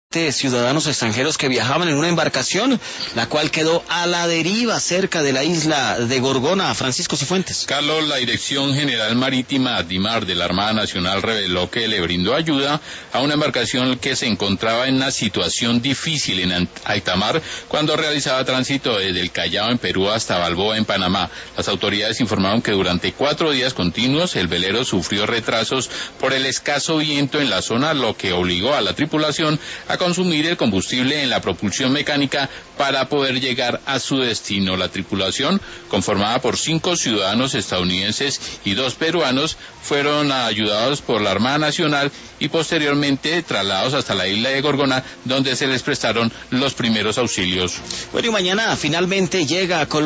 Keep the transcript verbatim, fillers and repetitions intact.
ciudadanos extranjeros que viajaban en una embarcación, la cual quedó a la deriva cerca de la isla de Gorgona. Francisco Cifuentes. Carlos, la Dirección General Marítima DIMAR de la Armada Nacional reveló que le brindó ayuda a una embarcación que se encontraba en una situación difícil en alta mar cuando realizaba tránsito desde el Callao en Perú hasta Balboa en Panamá. Las autoridades informaron que durante cuatro días continuos el velero sufrió retrasos por el escaso viento en la zona, lo que obligó a la tripulación a consumir el combustible en la propulsión mecánica para poder llegar a su destino. La tripulación, conformada por cinco ciudadanos estadounidenses y dos peruanos, fueron ayudados por la Armada Nacional y posteriormente trasladados hasta la isla de Gorgona, donde se les prestaron los primeros auxilios. Bueno, y mañana finalmente llega a Colombia